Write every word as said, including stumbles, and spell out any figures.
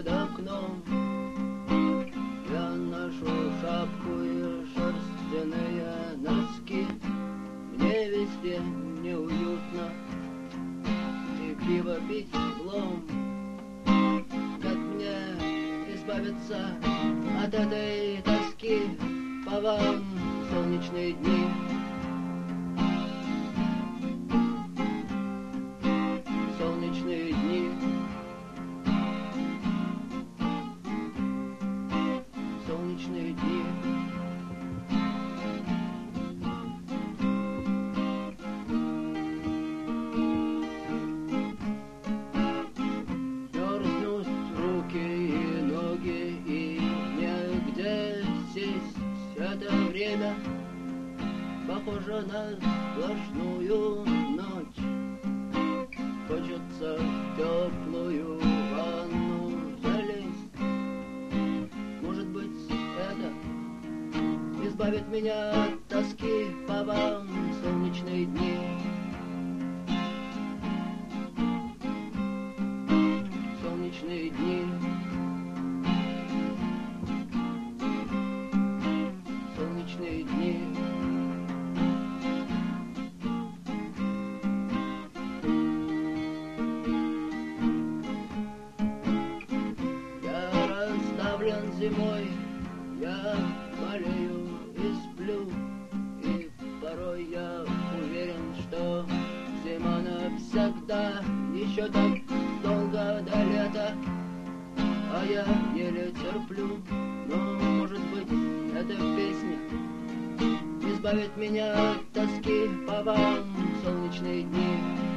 под окном. Я ношу шапку и шерстяные носки. Мне везде неуютно, и пиво пить влом. Как мне избавиться от этой тоски по вам в солнечные дни? Солнечные дни. Солнечные дни. Мерзнут руки и ноги, и негде сесть. Это время похоже на сплошную ночь. Хочется в теплую ванну залезть. Может быть, это избавит меня от тоски по вам в солнечные дни. Солнечные дни. Солнечные дни. Зимой я болею и сплю, и порой я уверен, что зима навсегда. Еще так долго до лета, а я еле терплю. Но, может быть, эта песня избавит меня от тоски по вам в солнечные дни.